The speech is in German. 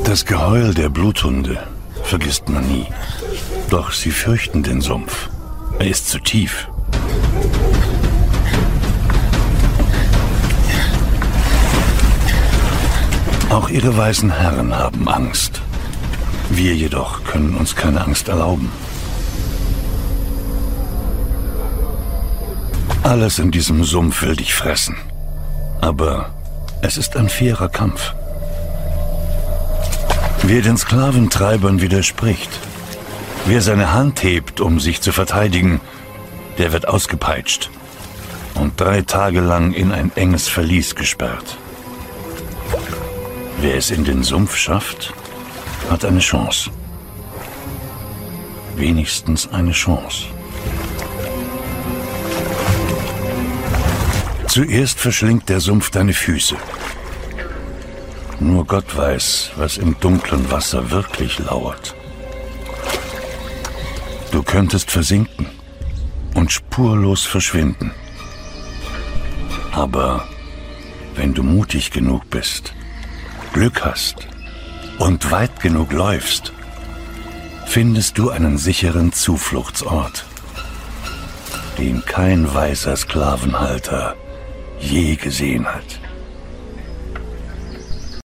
Das Geheul der Bluthunde vergisst man nie. Doch sie fürchten den Sumpf. Er ist zu tief. Auch ihre weisen Herren haben Angst. Wir jedoch können uns keine Angst erlauben. Alles in diesem Sumpf will dich fressen. Aber es ist ein fairer Kampf. Wer den Sklaventreibern widerspricht, wer seine Hand hebt, um sich zu verteidigen, der wird ausgepeitscht und 3 Tage lang in ein enges Verlies gesperrt. Wer es in den Sumpf schafft, hat eine Chance. Wenigstens eine Chance. Zuerst verschlingt der Sumpf deine Füße. Nur Gott weiß, was im dunklen Wasser wirklich lauert. Du könntest versinken und spurlos verschwinden. Aber wenn du mutig genug bist, Glück hast und weit genug läufst, findest du einen sicheren Zufluchtsort, den kein weiser Sklavenhalter je gesehen hat.